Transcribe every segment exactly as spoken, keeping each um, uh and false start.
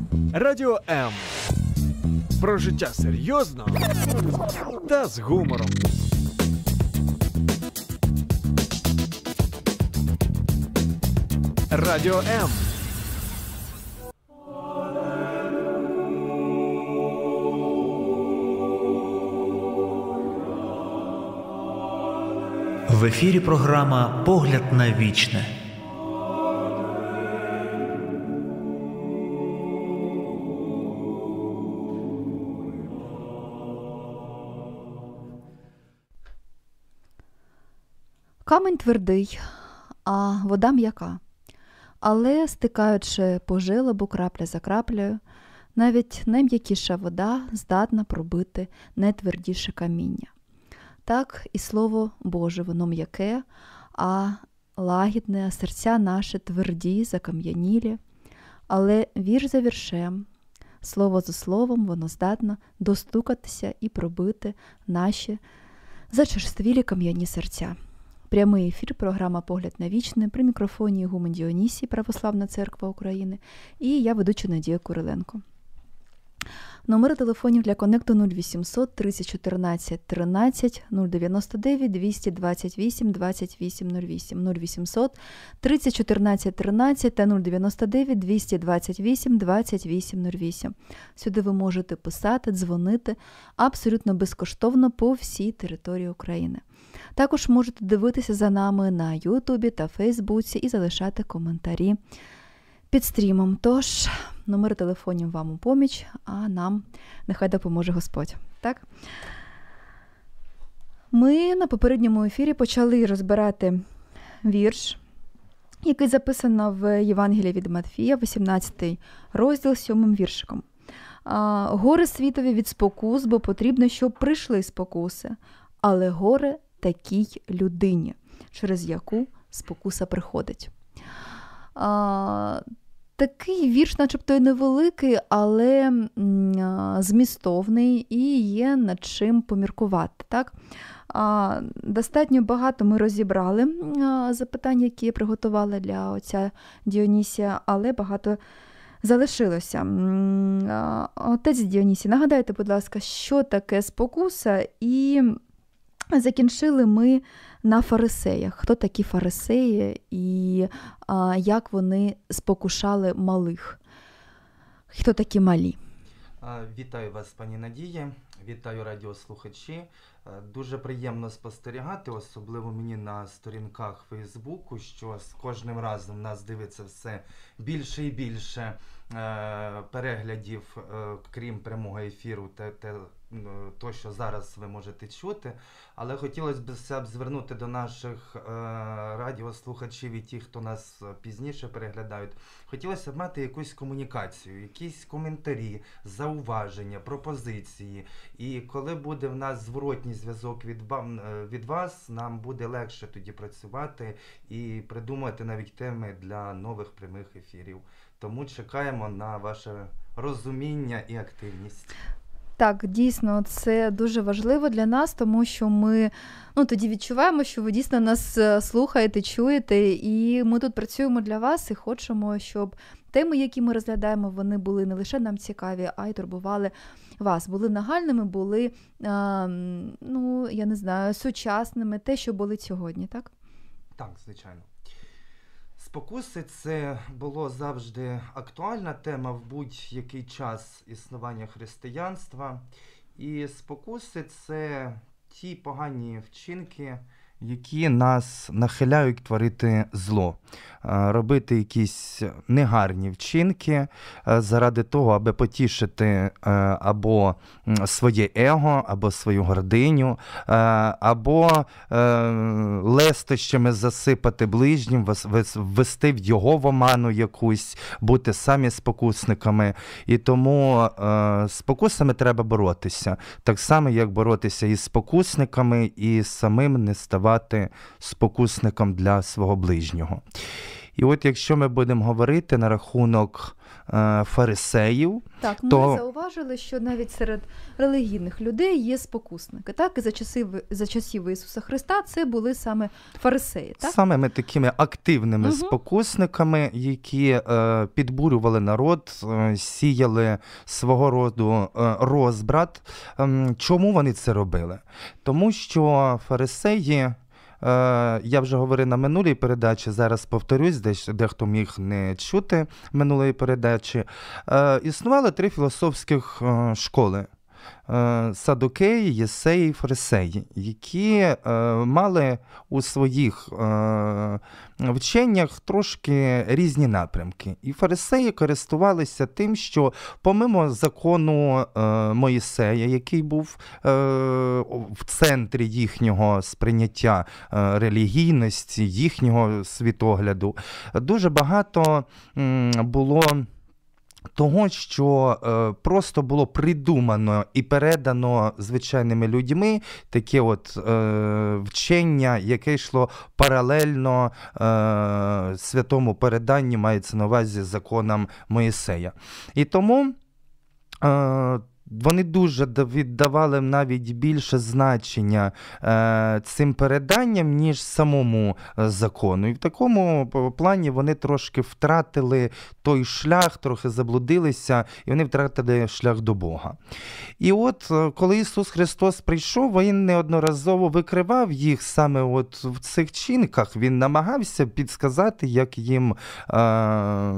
Радіо М. Про життя серйозно та з гумором. Радіо М. В ефірі програма «Погляд на вічне». Камінь твердий, а вода м'яка. Але, стикаючи по желобу крапля за краплею, навіть найм'якіша вода здатна пробити найтвердіше каміння. Так і Слово Боже, воно м'яке, а лагідне, а серця наші тверді, закам'янілі. Але вірш за віршем, слово за словом, воно здатно достукатися і пробити наші зачерствілі кам'яні серця. Прямий ефір, програма «Погляд на вічне», при мікрофоні ігумен Діонісій, Православна Церква України, і я ведуча Надія Куриленко. Номери телефонів для конекту нуль вісімсот тридцять чотирнадцять тринадцять, нуль дев'яносто дев'ять двісті двадцять вісім двадцять вісім нуль вісім, нуль вісімсот тридцять чотирнадцять тринадцять та нуль дев'яносто дев'ять двісті двадцять вісім двадцять вісім нуль вісім. Сюди ви можете писати, дзвонити абсолютно безкоштовно по всій території України. Також можете дивитися за нами на Ютубі та Фейсбуці і залишати коментарі під стрімом. Тож, номер телефонів вам у поміч, а нам нехай допоможе Господь. Так? Ми на попередньому ефірі почали розбирати вірш, який записано в Євангелії від Матфія, вісімнадцятий розділ, сьомим віршиком. «Горе світові від спокус, бо потрібно, щоб прийшли спокуси, але горе такій людині, через яку спокуса приходить». А, такий вірш, начебто й невеликий, але м, змістовний і є над чим поміркувати. Так? А, достатньо багато ми розібрали а, запитань, які я приготувала для отця Діонісія, але багато залишилося. А, отець Діонісій, нагадайте, будь ласка, що таке спокуса, і закінчили ми на фарисеях. Хто такі фарисеї і а, як вони спокушали малих? Хто такі малі? Вітаю вас, пані Надії. Вітаю радіослухачі. Дуже приємно спостерігати, особливо мені на сторінках Фейсбуку, що з кожним разом нас дивиться все більше і більше е, переглядів, е, крім прямого ефіру, те, те, то, що зараз ви можете чути. Але хотілося б звернути до наших е, радіослухачів і тих, хто нас пізніше переглядають. Хотілося б мати якусь комунікацію, якісь коментарі, зауваження, пропозиції. І коли буде в нас зворотній зв'язок від, від вас, нам буде легше тоді працювати і придумати навіть теми для нових прямих ефірів. Тому чекаємо на ваше розуміння і активність. Так, дійсно, це дуже важливо для нас, тому що ми ну, тоді відчуваємо, що ви дійсно нас слухаєте, чуєте, і ми тут працюємо для вас і хочемо, щоб теми, які ми розглядаємо, вони були не лише нам цікаві, а й турбували вас. Були нагальними, були, а, ну, я не знаю, сучасними, те, що були сьогодні, так? Так, звичайно. Спокуси – це було завжди актуальна тема в будь-який час існування християнства. І спокуси – це ті погані вчинки, які нас нахиляють творити зло, робити якісь негарні вчинки заради того, аби потішити або своє его, або свою гординю, або лестощами засипати ближнім, ввести в його в оману якусь, бути самі спокусниками. І тому з спокусами треба боротися. Так само, як боротися із спокусниками, і самим не ставати спокусником для свого ближнього. І от якщо ми будемо говорити на рахунок е, фарисеїв, Так, ми то... зауважили, що навіть серед релігійних людей є спокусники. Так, і за часів, за часів Ісуса Христа це були саме фарисеї. Так? Самими такими активними Угу. спокусниками, які е, підбурювали народ, е, сіяли свого роду е, розбрат. Е, чому вони це робили? Тому що фарисеї, я вже говорив на минулій передачі, зараз повторюсь, дехто міг не чути минулої передачі. Існували три філософських школи. Садукеї, Єсеї і Фарисеї, які е, мали у своїх е, вченнях трошки різні напрямки. І фарисеї користувалися тим, що помимо закону е, Моїсея, який був е, в центрі їхнього сприйняття е, релігійності, їхнього світогляду, дуже багато м, було того, що е, просто було придумано і передано звичайними людьми таке от е, вчення, яке йшло паралельно е, святому переданню, мається на увазі законам Моїсея. І тому е, вони дуже віддавали навіть більше значення е, цим переданням, ніж самому закону. І в такому плані вони трошки втратили той шлях, трохи заблудилися, і вони втратили шлях до Бога. І от, коли Ісус Христос прийшов, Він неодноразово викривав їх саме от в цих чинках. Він намагався підсказати, як їм е,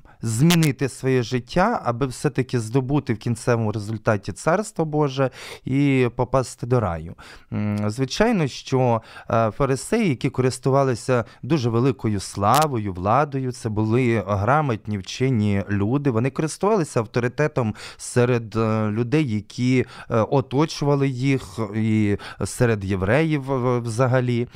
змінити своє життя, аби все-таки здобути в кінцевому результаті Царство Боже і попасти до раю. Звичайно, що фарисеї, які користувалися дуже великою славою, владою, це були грамотні, вчені люди, вони користувалися авторитетом серед людей, які оточували їх, і серед євреїв взагалі.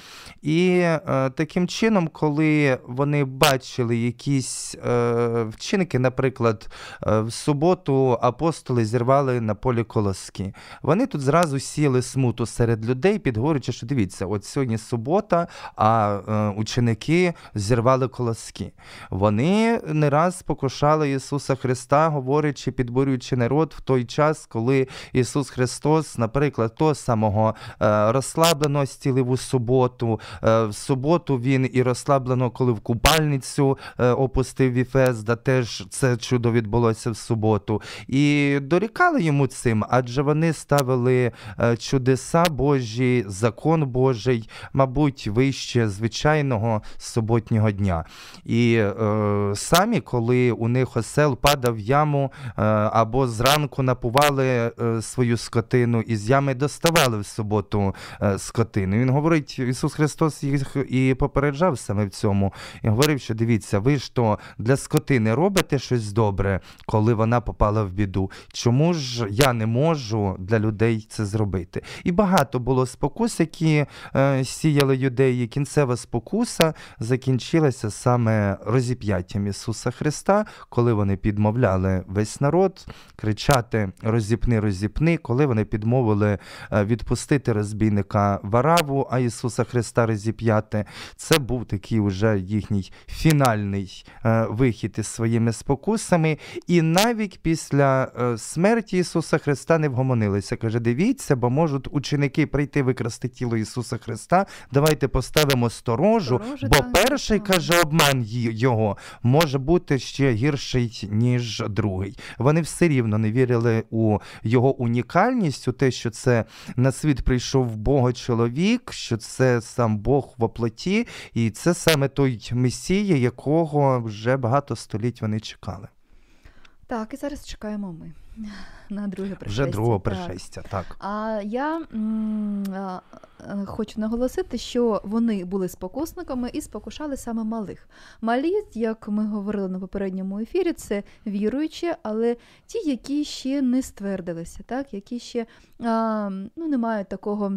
І таким чином, коли вони бачили якісь вчинки, наприклад, в суботу апостоли зірвали на полі колоски. Вони тут зразу сіяли смуту серед людей, підговорюючи, що дивіться, от сьогодні субота, а е, ученики зірвали колоски. Вони не раз спокушали Ісуса Христа, говорячи, підбурюючи народ в той час, коли Ісус Христос, наприклад, того самого е, розслаблено стілив у суботу, е, в суботу Він і розслаблено, коли в купальницю е, опустив Віфезда, теж це чудо відбулося в суботу. І дорікали йому цим, адже вони ставили чудеса Божі, закон Божий, мабуть, вище звичайного суботнього дня. І е, самі, коли у них осел падав в яму, е, або зранку напували е, свою скотину, і з ями доставали в суботу е, скотину. Він говорить, Ісус Христос їх і попереджав саме в цьому. І говорив, що дивіться, ви ж то для скотини робите щось добре, коли вона попала в біду. Чому ж я не можу для людей це зробити? І багато було спокус, які е, сіяли юдеї. Кінцева спокуса закінчилася саме розіп'яттям Ісуса Христа, коли вони підмовляли весь народ кричати «розіпни, розіпни», коли вони підмовили е, відпустити розбійника Вараву, а Ісуса Христа розіп'яти. Це був такий уже їхній фінальний е, вихід із своїми спокусами. І навіть після е, смерті Ісуса Христа не вгомонилися. Каже, дивіться, бо можуть ученики прийти викрасти тіло Ісуса Христа, давайте поставимо сторожу, Сторожу, бо так, перший, так. каже, обман його може бути ще гірший, ніж другий. Вони все рівно не вірили у його унікальність, у те, що це на світ прийшов Бога-чоловік, що це сам Бог во плоті, і це саме той Месія, якого вже багато століть вони чекали. Так, і зараз чекаємо ми на друге пришестя. Вже другого Так. пришестя, так. А я м, а, а, хочу наголосити, що вони були спокусниками і спокушали саме малих. Малі, як ми говорили на попередньому ефірі, це віруючі, але ті, які ще не ствердилися, так? Які ще а, ну, не мають такого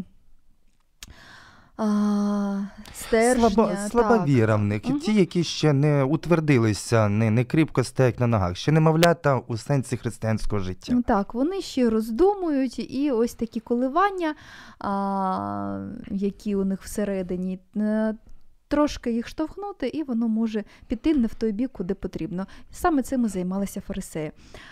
А, стержня, Слабо, слабовіра так. в них. Угу. Ті, які ще не утвердилися, не, не кріпко стоять на ногах, ще немовлята у сенсі християнського життя. Ну, так, вони ще роздумують, і ось такі коливання, а, які у них всередині, трошки їх штовхнути, і воно може піти не в той бік, куди потрібно. Саме цим і займалися фарисеї.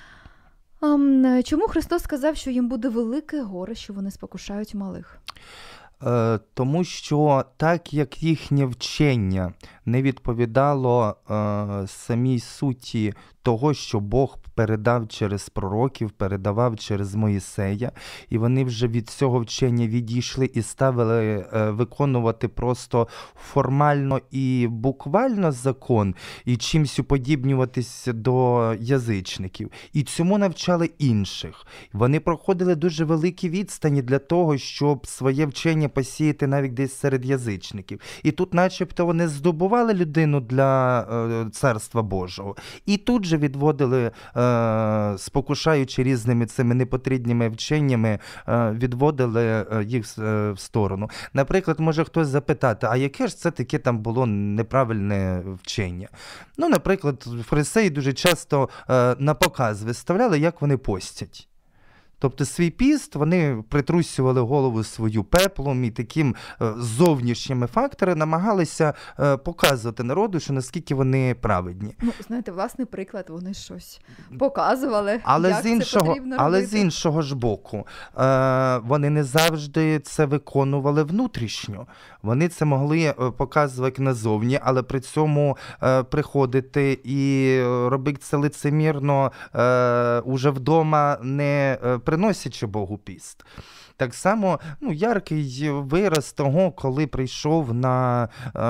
Ем, Чому Христос сказав, що їм буде велике горе, що вони спокушають малих? Е, Тому що так як їхнє вчення не відповідало е, самій суті того, що Бог передав через пророків, передавав через Моїсея, і вони вже від цього вчення відійшли і ставили е, виконувати просто формально і буквально закон, і чимсь уподібнюватись до язичників. І цьому навчали інших. Вони проходили дуже великі відстані для того, щоб своє вчення посіяти навіть десь серед язичників. І тут начебто вони здобували людину для е, Царства Божого. І тут же відводили, е, спокушаючи різними цими непотрібними вченнями, е, відводили е, їх е, в сторону. Наприклад, може хтось запитати, а яке ж це таке там було неправильне вчення? Ну, наприклад, фарисеї дуже часто е, на показ виставляли, як вони постять. Тобто свій піст вони притрусювали голову свою пеплом і таким е, зовнішніми факторами намагалися е, показувати народу, що наскільки вони праведні. Ну, знаєте, власний приклад, вони щось показували, але як з іншого, це потрібно але робити. з іншого ж боку, е, вони не завжди це виконували внутрішньо. Вони це могли показувати назовні, але при цьому е, приходити і робити це лицемірно е, уже вдома, не е, приносячи Богу піст. Так само, ну, яркий вираз того, коли прийшов на,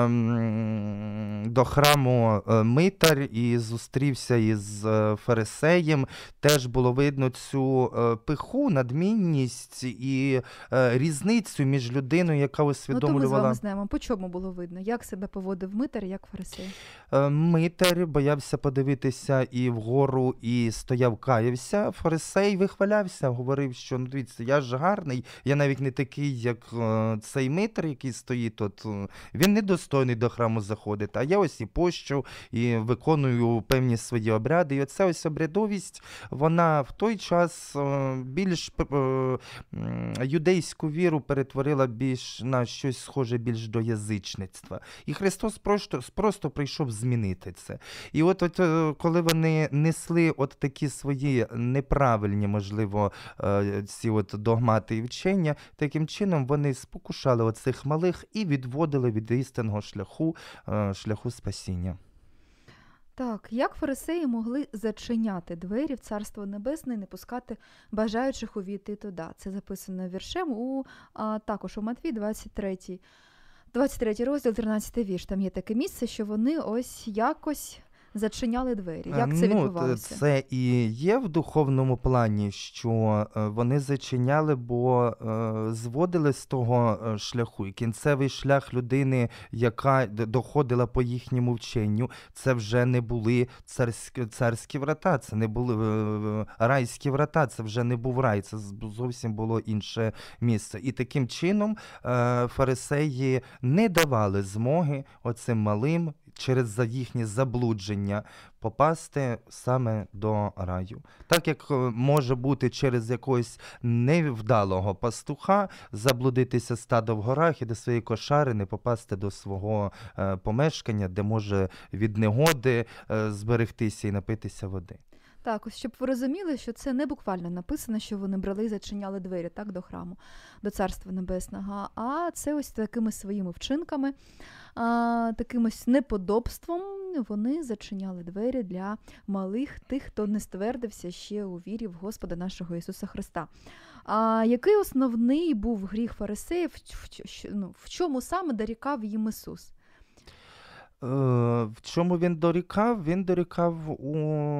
ем, до храму митар і зустрівся із фарисеєм, теж було видно цю е, пиху, надмінність і е, різницю між людиною, яка усвідомлювала... Ну, то ми з вами знаємо, по чому було видно, як себе поводив митар, як фарисей? Е, митар боявся подивитися і вгору, і стояв, каявся. Фарисей вихвалявся, говорив, що, ну, дивіться, я ж гарний, я навіть не такий, як е, цей митар, який стоїть тут. Він недостойний до храму заходити, а я ось і пощу, і виконую певні свої обряди. І оця ось обрядовість, вона в той час е, більш е, юдейську віру перетворила більш на щось схоже більш до язичництва. І Христос просто, просто прийшов змінити це. І от, от коли вони несли от такі свої неправильні, можливо, е, ці от догмати і вчення, таким чином вони спокушали оцих малих і відводили від істинного шляху, шляху спасіння. Так, як фарисеї могли зачиняти двері в Царство Небесне і не пускати бажаючих увійти туди? Це записано віршем у, а, також у Матвії двадцять третій, двадцять третій розділ, тринадцятий вірш. Там є таке місце, що вони ось якось зачиняли двері. Як це відбувалося? Ну, це і є в духовному плані, що вони зачиняли, бо зводили з того шляху. І кінцевий шлях людини, яка доходила по їхньому вченню, це вже не були царські, царські врата, це не були райські врата, це вже не був рай, це зовсім було інше місце. І таким чином фарисеї не давали змоги оцим малим через їхнє заблудження попасти саме до раю. Так як може бути через якогось невдалого пастуха заблудитися стадо в горах і до своєї кошари не попасти до свого е, помешкання, де може від негоди е, зберегтися і напитися води. Так, ось щоб ви розуміли, що це не буквально написано, що вони брали і зачиняли двері, так, до храму, до Царства Небесного, а це ось такими своїми вчинками, а, таким ось неподобством вони зачиняли двері для малих, тих, хто не ствердився ще у вірі в Господа нашого Ісуса Христа. А який основний був гріх фарисеїв, в, ну, в чому саме дорікав їм Ісус? В чому він дорікав? Він дорікав у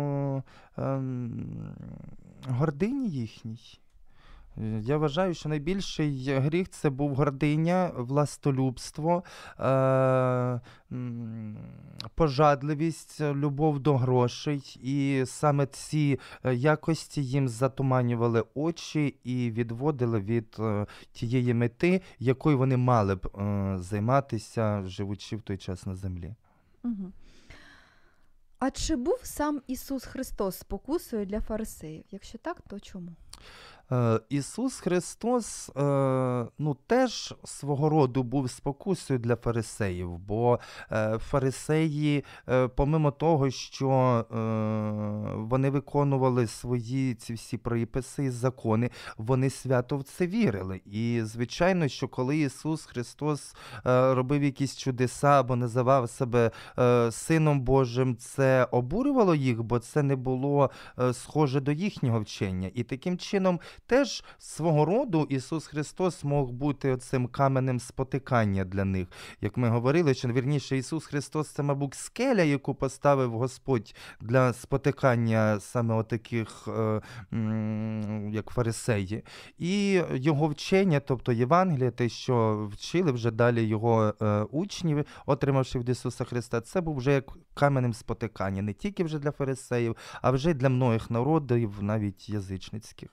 ем, гордині їхній. Я вважаю, що найбільший гріх – це був гординя, властолюбство, е, пожадливість, любов до грошей. І саме ці якості їм затуманювали очі і відводили від е, тієї мети, якою вони мали б е, займатися, живучи в той час на землі. Угу. А чи був сам Ісус Христос спокусою для фарисеїв? Якщо так, то чому? Е, Ісус Христос, е, ну, теж свого роду був спокусою для фарисеїв, бо е, фарисеї, е, помимо того, що е, вони виконували свої ці всі приписи і закони, вони свято в це вірили. І, звичайно, що коли Ісус Христос е, робив якісь чудеса або називав себе е, Сином Божим, це обурювало їх, бо це не було е, схоже до їхнього вчення. І таким чином теж свого роду Ісус Христос мог бути цим каменем спотикання для них. Як ми говорили, що, вірніше, Ісус Христос – це, мабуть, скеля, яку поставив Господь для спотикання саме отаких, е, м, як фарисеї. І його вчення, тобто Євангелія, те, що вчили вже далі його е, учні, отримавши від Ісуса Христа, це був вже як каменем спотикання, не тільки вже для фарисеїв, а вже й для многих народів, навіть язичницьких.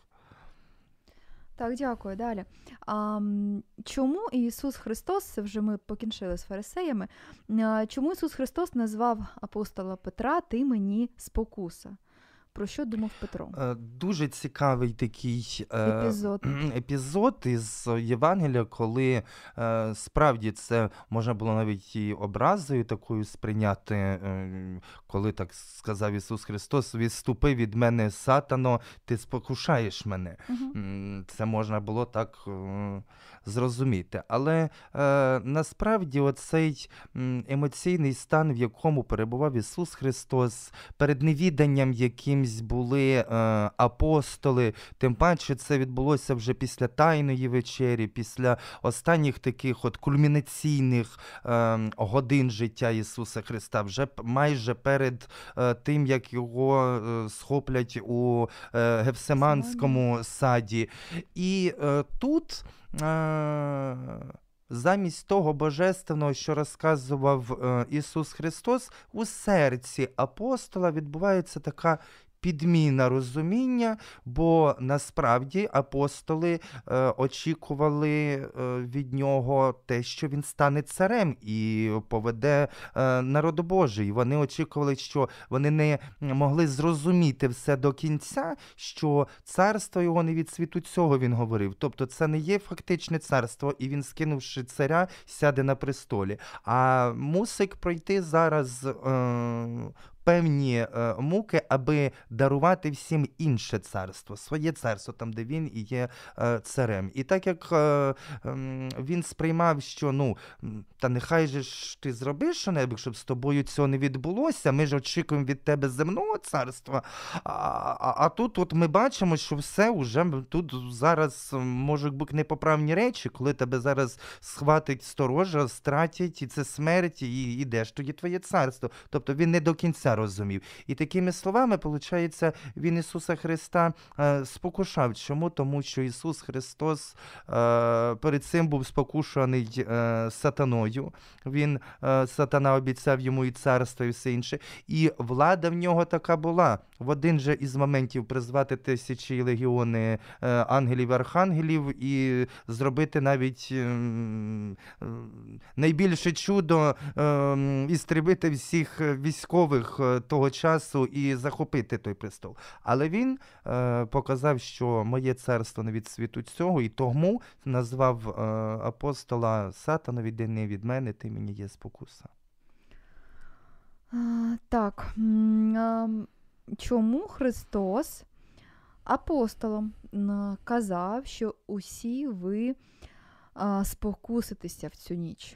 Так, дякую. Далі. А, м, чому Ісус Христос, це вже ми покінчили з фарисеями, а, чому Ісус Христос назвав апостола Петра «ти мені спокуса»? Про що думав Петро? Е, Дуже цікавий такий е, Епізод. епізод із Євангелія, коли е, справді це можна було навіть і образою такою сприйняти, е, коли так сказав Ісус Христос: «Відступи від мене, сатано, ти спокушаєш мене». Угу. М, Це можна було так е, зрозуміти. Але е, насправді оцей м, емоційний стан, в якому перебував Ісус Христос, перед невіданням, яким були е, апостоли, тим паче це відбулося вже після Тайної вечері, після останніх таких от кульмінаційних е, годин життя Ісуса Христа, вже майже перед е, тим, як його е, схоплять у е, Гефсиманському саді. І е, тут е, замість того божественного, що розказував е, Ісус Христос, у серці апостола відбувається така підміна розуміння, бо насправді апостоли е, очікували е, від нього те, що він стане царем і поведе е, народ Божий. Вони очікували, що вони не могли зрозуміти все до кінця, що царство його не від світу цього, він говорив. Тобто це не є фактичне царство, і він, скинувши царя, сяде на престолі. А мусить пройти зараз е, певні е, муки, аби дарувати всім інше царство, своє царство, там, де він і є е, царем. І так як е, е, він сприймав, що, ну, та нехай же ж ти зробиш що-небудь, щоб з тобою цього не відбулося, ми ж очікуємо від тебе земного царства, а, а, а тут от ми бачимо, що все вже тут зараз можуть бути непоправні речі, коли тебе зараз схватить сторожа, стратять, і це смерть, і, і де ж тоді твоє царство? Тобто він не до кінця розумів. І такими словами, виходить, він Ісуса Христа е, спокушав. Чому? Тому що Ісус Христос е, перед цим був спокушаний е, сатаною. Він, е, сатана обіцяв йому і царство, і все інше. І влада в нього така була. В один же із моментів призвати тисячі і легіони е, ангелів і архангелів і зробити навіть е, е, найбільше чудо, е, істребити всіх військових того часу і захопити той престол. Але він е, показав, що моє царство не від світу цього, і тому назвав е, апостола Сатана: «Відійди від мене, ти мені є спокуса». А, так. М, а, чому Христос апостолам м, казав, що усі ви а, спокуситеся в цю ніч?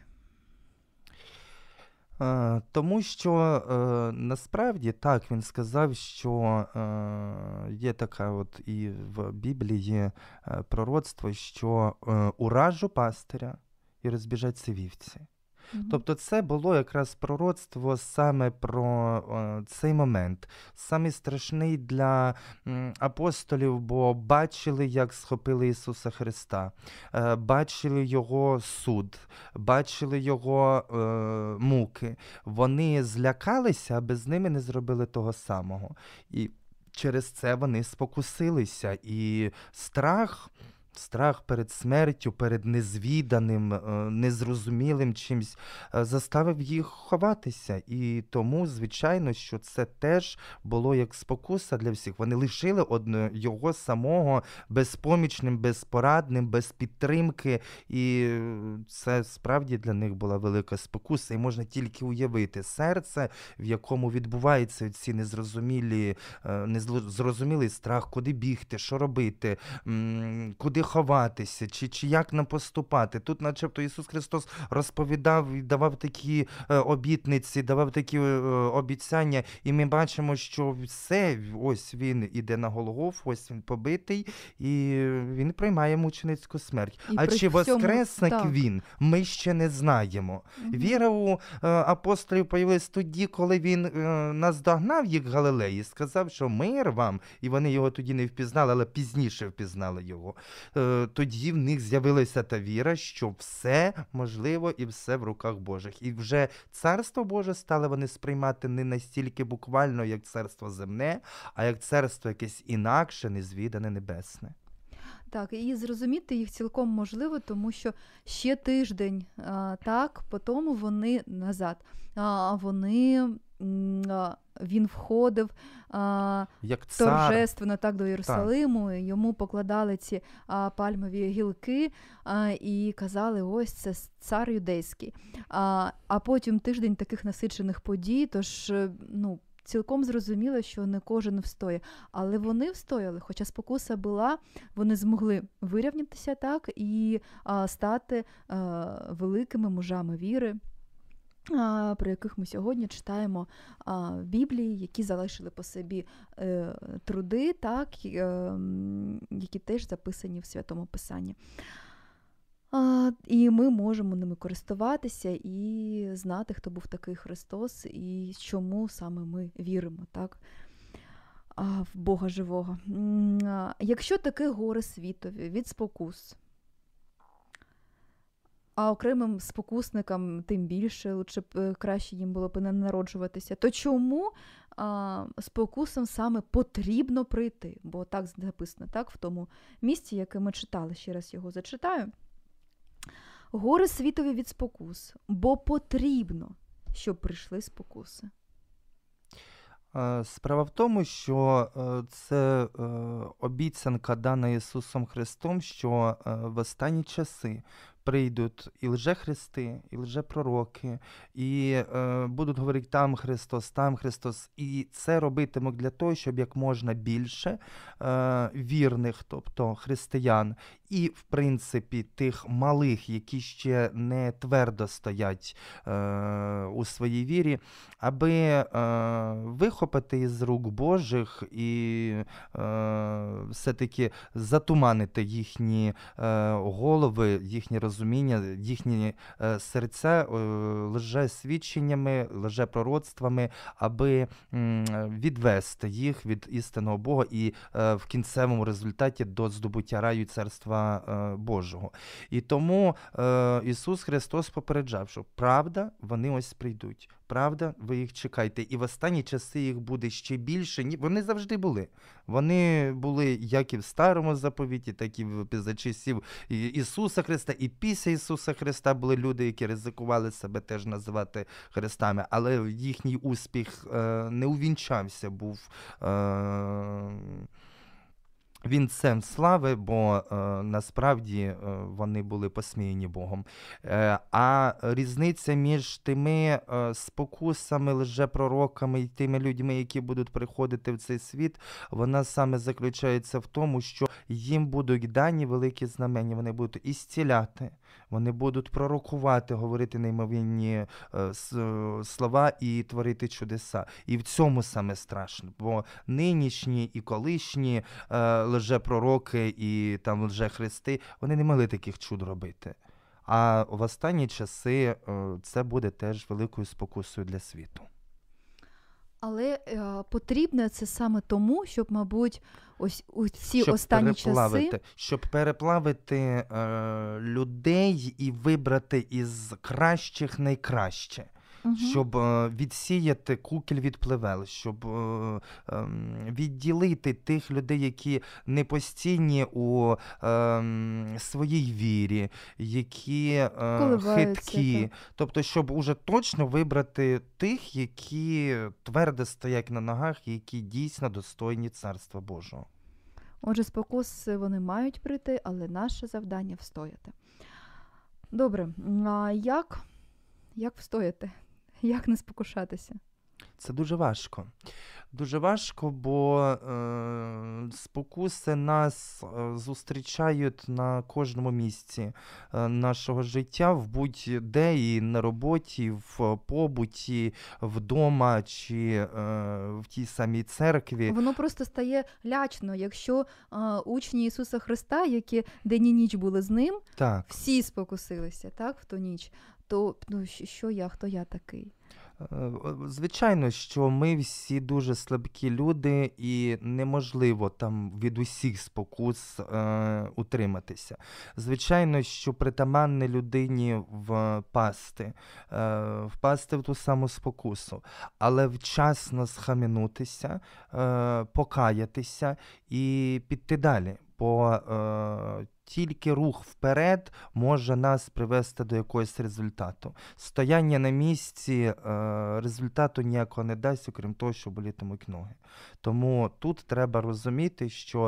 Е, Тому що е, насправді так він сказав, що е, є така от і в Біблії е, пророцтво, що е, уражу пастиря і розбіжаться вівці. Мгм. Тобто це було якраз пророцтво саме про е, цей момент. Самий страшний для м, апостолів, бо бачили, як схопили Ісуса Христа, е, бачили Його суд, бачили Його е, муки. Вони злякалися, аби з ними не зробили того самого. І через це вони спокусилися. І страх Страх перед смертю, перед незвіданим, е, незрозумілим чимсь е, заставив їх ховатися. І тому, звичайно, що це теж було як спокуса для всіх. Вони лишили одно, його самого безпомічним, безпорадним, без підтримки. І це справді для них була велика спокуса. І можна тільки уявити серце, в якому відбуваються ці незрозумілі, е, незрозумілий страх, куди бігти, що робити, м, куди ховатися, чи, чи як нам поступати. Тут начебто Ісус Христос розповідав і давав такі е, обітниці, давав такі е, обіцяння, і ми бачимо, що все, ось він іде на Голгоф, ось він побитий, і він приймає мученицьку смерть. І а при чи всьому- воскресник так. він, ми ще не знаємо. Мгм. Віра у е, апостолів появилась тоді, коли він е, наздогнав їх в Галилеї, сказав, що мир вам, і вони його тоді не впізнали, але пізніше впізнали його. Е, тоді в них з'явилася та віра, що все можливо і все в руках Божих. І вже Царство Боже стали вони сприймати не настільки буквально, як царство земне, а як царство якесь інакше, незвідане, небесне. Так, і зрозуміти їх цілком можливо, тому що ще тиждень, а, так, по тому вони назад, а, вони, м, а, він входив а, Як цар. торжественно так до Єрусалиму, йому покладали ці а, пальмові гілки а, і казали, ось це цар юдейський. А, а потім тиждень таких насичених подій, тож, е, ну, цілком зрозуміло, що не кожен встоє. Але вони встояли, хоча спокуса була, вони змогли вирівнятися так і а, стати а, великими мужами віри, а, про яких ми сьогодні читаємо а, в Біблії, які залишили по собі е, труди, так, е, м, які теж записані в Святому Писанні. А, і ми можемо ними користуватися і знати, хто був такий Христос і чому саме ми віримо, так, а, в Бога живого. М, а, Якщо таке горе світові від спокус, а окремим спокусникам тим більше, лучше б е, краще їм було б не народжуватися, то чому а, спокусам саме потрібно прийти? Бо так записано, так, в тому місці, яке ми читали, ще раз його зачитаю. Горе світові від спокус, бо потрібно, щоб прийшли спокуси. Е, Справа в тому, що е, це е, обіцянка дана Ісусом Христом, що е, в останні часи прийдуть і лжехристи, і лжепророки, і е, будуть говорити там Христос, там Христос. І це робитимуть для того, щоб як можна більше е, вірних, тобто християн, і, в принципі, тих малих, які ще не твердо стоять е, у своїй вірі, аби е, вихопити із рук Божих і е, все-таки затуманити їхні е, голови, їхні розуміння, їхні е, серця е, лжесвідченнями, лжепророцтвами, аби м, відвести їх від істинного Бога і е, в кінцевому результаті до здобуття раю і царства е, Божого. І тому е, Ісус Христос попереджав, що правда, вони ось прийдуть. Правда, ви їх чекайте. І в останні часи їх буде ще більше. Ні, вони завжди були. Вони були як і в Старому заповіті, так і в за часів Ісуса Христа. І після Ісуса Христа були люди, які ризикували себе теж називати Христами. Але їхній успіх е, не увінчався, був е, вінцем слави, бо е, насправді е, вони були посміяні Богом. Е, а різниця між тими е, спокусами, лжепророками і тими людьми, які будуть приходити в цей світ, вона саме заключається в тому, що їм будуть дані великі знамення, вони будуть ісціляти, вони будуть пророкувати, говорити неймовірні е, с- слова і творити чудеса. І в цьому саме страшно, бо нинішні і колишні е, лжепророки і там лжехристи, вони не могли таких чуд робити. А в останні часи е, це буде теж великою спокусою для світу. Але е, потрібно це саме тому, щоб, мабуть, ось у ці щоб останні переплавити, часи... щоб переплавити е, людей і вибрати із кращих найкраще. Мгм. щоб е, відсіяти кукіль від плевел, щоб е, ем, відділити тих людей, які не постійні у ем, своїй вірі, які е, Коливаються, хиткі. так. Тобто, щоб уже точно вибрати тих, які твердо стоять на ногах, які дійсно достойні Царства Божого. Отже, спокуси вони мають прийти, але наше завдання встояти. Добре, а як, як встояти? Як не спокушатися? Це дуже важко. Дуже важко, бо е, спокуси нас е, зустрічають на кожному місці е, нашого життя, в будь-де, і на роботі, в побуті, вдома чи е, в тій самій церкві. Воно просто стає лячно, якщо а, учні Ісуса Христа, які день і ніч були з ним, Так. всі спокусилися, так, в ту ніч, то ну, щ- що я, хто я такий? Е, Звичайно, що ми всі дуже слабкі люди, і неможливо там від усіх спокус е, утриматися. Звичайно, що притаманне людині впасти, е, впасти в ту саму спокусу, але вчасно схаменутися, е, покаятися і піти далі. Бо е, тільки рух вперед може нас привести до якогось результату. Стояння на місці е, результату ніякого не дасть, окрім того, що болітимуть ноги. Тому тут треба розуміти, що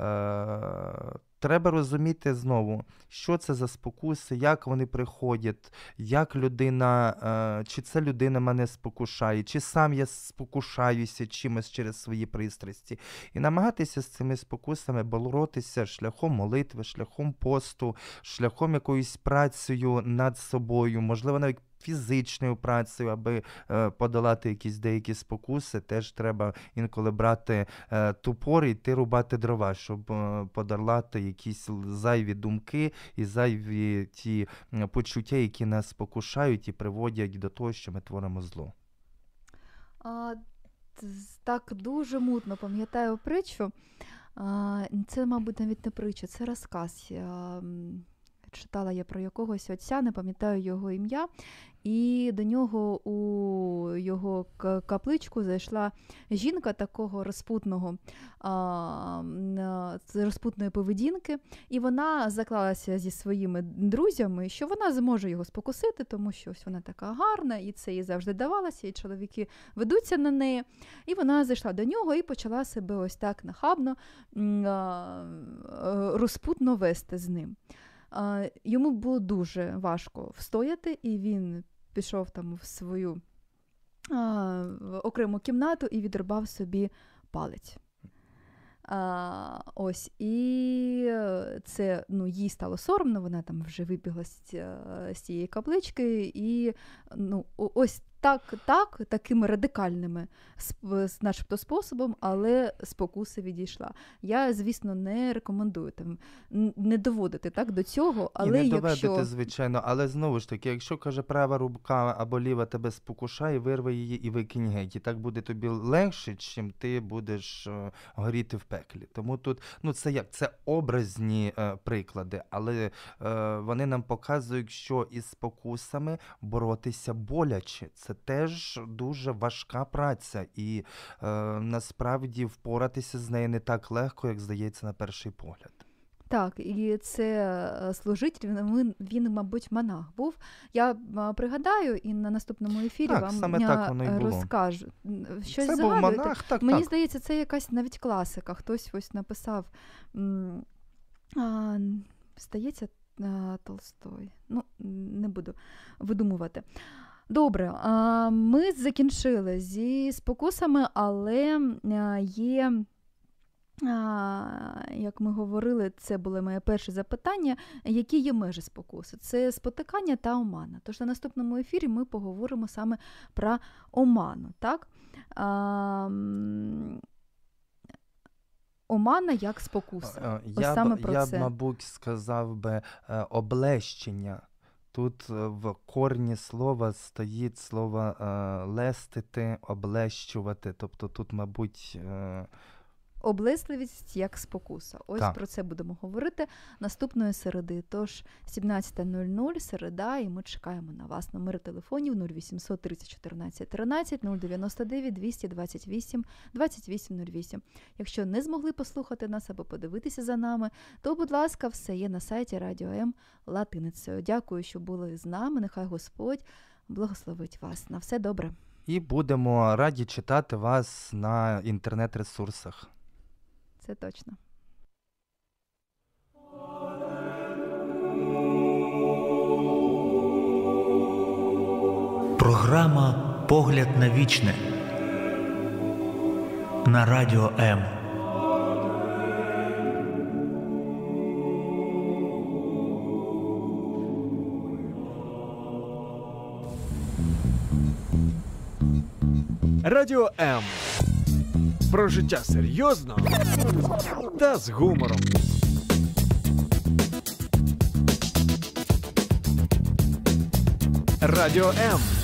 е, треба розуміти знову, що це за спокуси, як вони приходять, як людина, е, чи це людина мене спокушає, чи сам я спокушаюся чимось через свої пристрасті. І намагатися з цими спокусами боротися шляхом молитви, шляхом посту, шляхом якоюсь працею над собою, можливо, навіть фізичною працею, аби е, подолати якісь деякі спокуси, теж треба інколи брати е, топор і йти рубати дрова, щоб е, подолати якісь л- зайві думки і зайві ті м, почуття, які нас спокушають і приводять до того, що ми творимо зло. А, т- так дуже мутно пам'ятаю притчу. А, це, мабуть, навіть не притча, це розказ. Я, м, читала я про якогось отця, не пам'ятаю його ім'я, і до нього у його к- капличку зайшла жінка такого розпутного, а, м, а, з розпутної поведінки, і вона заклалася зі своїми друзями, що вона зможе його спокусити, тому що ось вона така гарна, і це їй завжди давалося, і чоловіки ведуться на неї. І вона зайшла до нього і почала себе ось так нахабно, м, а, е, розпутно вести з ним. А, Йому було дуже важко встояти, і він пішов там в свою а, в окрему кімнату і відрубав собі палець. А, ось, і е, це, ну, їй стало соромно, вона там вже вибігла з, е, з цієї каплички, і ну, о- ось так, так, такими радикальними сп- с- начебто способом, але спокуса відійшла. Я, звісно, не рекомендую там н- не доводити так до цього, але Ні, не якщо... доведете, звичайно, але знову ж таки, якщо, каже, права рука або ліва тебе спокушає, вирви її і викинь геть. І так буде тобі легше, чим ти будеш е, горіти в пеклі. Тому тут, ну це як, це образні е, приклади, але е, вони нам показують, що із спокусами боротися боляче. Це теж дуже важка праця, і е, насправді впоратися з нею не так легко, як здається на перший погляд. Так, і це е, служитель, він, він, він, мабуть, монах був. Я е, пригадаю і на наступному ефірі Так, вам саме я так воно і було. розкажу. Щось Це був згадуєте? монах, так, Мені так. здається, це якась навіть класика. Хтось ось написав, м, а, здається, а, Толстой. Ну, не буду видумувати. Добре, а, ми закінчили зі спокусами, але а, є... А, як ми говорили, це було моє перше запитання, які є межі спокуси? Це спотикання та омана. Тож на наступному ефірі ми поговоримо саме про оману. Так? А, м, омана як спокуса. Е, Ось Я, саме б, про я це. б, мабуть, сказав би е, облещення. Тут е, в корні слова стоїть слово е, лестити, облещувати. Тобто тут, мабуть, е, Облесливість як спокуса. Ось Так. про це будемо говорити наступної середи. Тож сімнадцята нуль нуль, середа, і ми чекаємо на вас. Номери телефонів нуль вісімсот тридцять чотирнадцять тринадцять, нуль дев'яносто дев'ять двісті двадцять вісім двадцять вісім нуль вісім. Якщо не змогли послухати нас або подивитися за нами, то, будь ласка, все є на сайті Радіо М латиницею. Дякую, що були з нами. Нехай Господь благословить вас. На все добре. І будемо раді читати вас на інтернет-ресурсах. Це точно. Програма «Погляд на вічне» на Радіо М. Радіо М. Про життя серйозно та з гумором. Радіо М.